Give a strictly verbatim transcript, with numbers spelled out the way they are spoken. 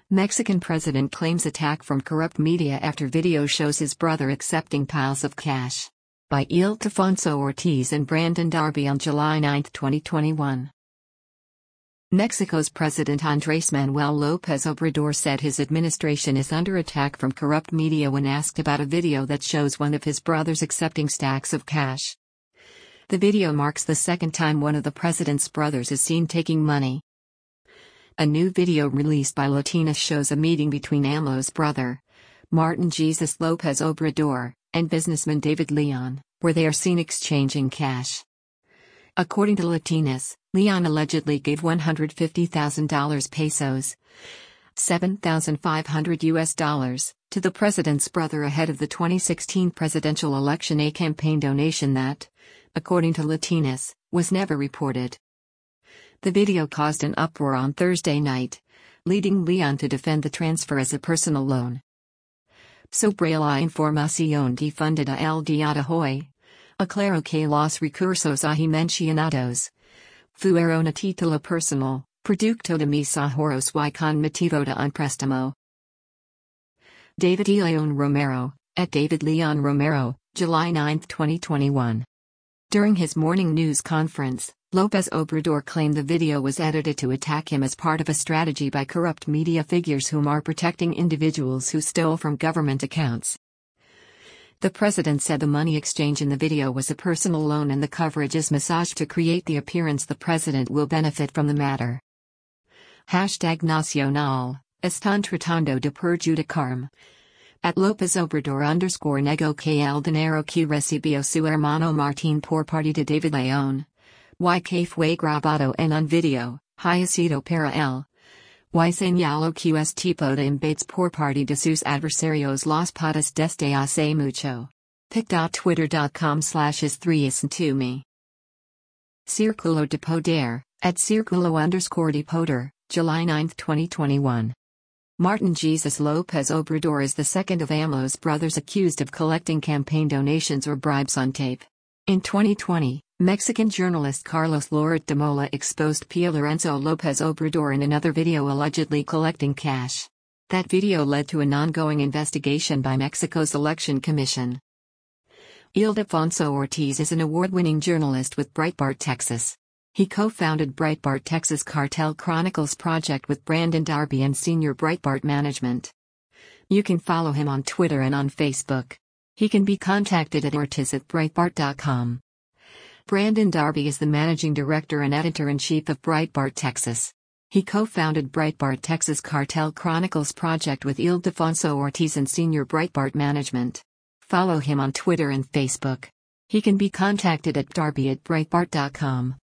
Mexican president claims attack from corrupt media after video shows his brother accepting piles of cash. By Ildefonso Ortiz and Brandon Darby on July ninth, twenty twenty-one. Mexico's President Andrés Manuel López Obrador said his administration is under attack from corrupt media when asked about a video that shows one of his brothers accepting stacks of cash. The video marks the second time one of the president's brothers is seen taking money. A new video released by Latinas shows a meeting between AMLO's brother, Martin Jesus López Obrador, and businessman David Leon, where they are seen exchanging cash. According to Latinas, Leon allegedly gave one hundred fifty thousand pesos, seven thousand five hundred U S dollars, to the president's brother ahead of the twenty sixteen presidential election, a campaign donation that, according to Latinas, was never reported. The video caused an uproar on Thursday night, leading Leon to defend the transfer as a personal loan. Sobre la información difundida el día de hoy, aclaro que los recursos ahí mencionados fueron a título personal, producto de mis ahorros y con motivo de un préstamo. David E. Leon Romero, at David Leon Romero, July ninth, twenty twenty-one. During his morning news conference, López Obrador claimed the video was edited to attack him as part of a strategy by corrupt media figures whom are protecting individuals who stole from government accounts. The president said the money exchange in the video was a personal loan and the coverage is massaged to create the appearance the president will benefit from the matter. Hashtag Nacional, están tratando de perjudicarme. At López Obrador underscore nego que el dinero que recibió su hermano Martín por parte de David León, y que fue grabado en un video, haya sido para él, y señaló que es tipo de embates por parte de sus adversarios los patas desde hace mucho. pic.twitter.com slash is three is to me. Círculo de Poder, at Círculo underscore de Poder, July ninth, twenty twenty-one. Martin Jesus López Obrador is the second of AMLO's brothers accused of collecting campaign donations or bribes on tape. In twenty twenty, Mexican journalist Carlos Loret de Mola exposed Pio Lorenzo López Obrador in another video allegedly collecting cash. That video led to an ongoing investigation by Mexico's Election Commission. Ildefonso Ortiz is an award-winning journalist with Breitbart Texas. He co-founded Breitbart Texas Cartel Chronicles project with Brandon Darby and senior Breitbart management. You can follow him on Twitter and on Facebook. He can be contacted at ortiz at breitbart dot com. Brandon Darby is the managing director and editor-in-chief of Breitbart Texas. He co-founded Breitbart Texas Cartel Chronicles project with Ildefonso Ortiz and senior Breitbart management. Follow him on Twitter and Facebook. He can be contacted at darby at breitbart dot com.